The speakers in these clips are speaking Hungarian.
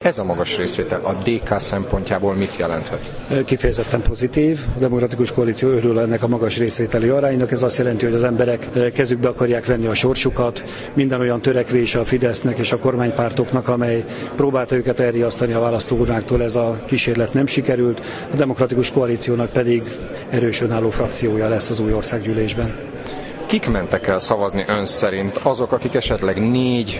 Ez a magas részvétel a DK szempontjából mit jelenthet? Kifejezetten pozitív. A Demokratikus Koalíció örül ennek a magas részvételi aránynak. Ez azt jelenti, hogy az emberek kezükbe akarják venni a sorsukat. Minden olyan törekvése a Fidesznek és a kormánypártoknak, amely próbálta őket elriasztani a választóurnáktól, ez a kísérlet nem sikerült. A Demokratikus Koalíciónak pedig erős önálló frakciója lesz az új országgyűlésben. Kik mentek el szavazni ön szerint? Azok, akik esetleg 4,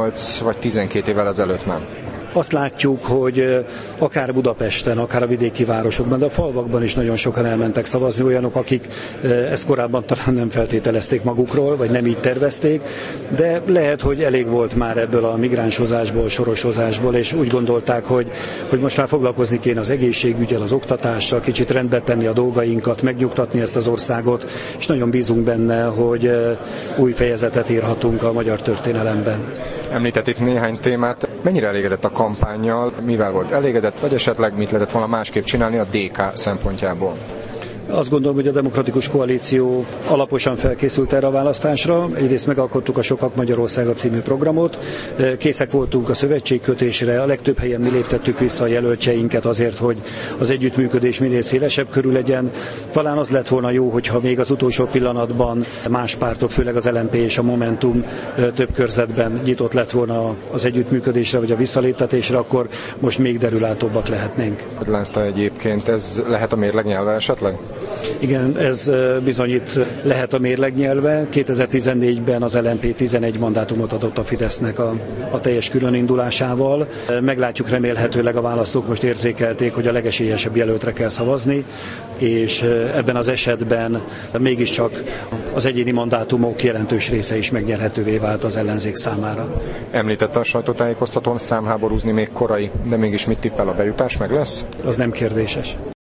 8 vagy 12 évvel ezelőtt nem? Azt látjuk, hogy akár Budapesten, akár a vidéki városokban, de a falvakban is nagyon sokan elmentek szavazni, olyanok, akik ezt korábban talán nem feltételezték magukról, vagy nem így tervezték, de lehet, hogy elég volt már ebből a migránshozásból, sorosozásból, és úgy gondolták, hogy most már foglalkozni kéne az egészségügyel, az oktatással, kicsit rendbe tenni a dolgainkat, megnyugtatni ezt az országot, és nagyon bízunk benne, hogy új fejezetet írhatunk a magyar történelemben. Említett itt néhány témát. Mennyire elégedett a kampánnyal? Mivel volt elégedett? Vagy esetleg mit lehetett volna másképp csinálni a DK szempontjából? Azt gondolom, hogy a Demokratikus Koalíció alaposan felkészült erre a választásra. Egyrészt megalkottuk a Sokak Magyarországa című programot, készek voltunk a szövetségkötésre, a legtöbb helyen mi léptettük vissza a jelöltjeinket azért, hogy az együttműködés minél szélesebb körül legyen. Talán az lett volna jó, hogyha még az utolsó pillanatban más pártok, főleg az LMP és a Momentum több körzetben nyitott lett volna az együttműködésre vagy a visszaléptetésre, akkor most még derülátóbbak lehetnénk. Látta egyébként, ez lehet a mérlegnyelve esetleg? Igen, ez bizonyít lehet a mérlegnyelve. 2014-ben az LMP 11 mandátumot adott a Fidesznek a teljes különindulásával. Meglátjuk, remélhetőleg a választók most érzékelték, hogy a legesélyesebb jelöltre kell szavazni, és ebben az esetben mégiscsak az egyéni mandátumok jelentős része is megnyerhetővé vált az ellenzék számára. Említette a sajtótájékoztatón, számháborúzni még korai, de mégis mit tippel, a bejutás meg lesz? Az nem kérdéses.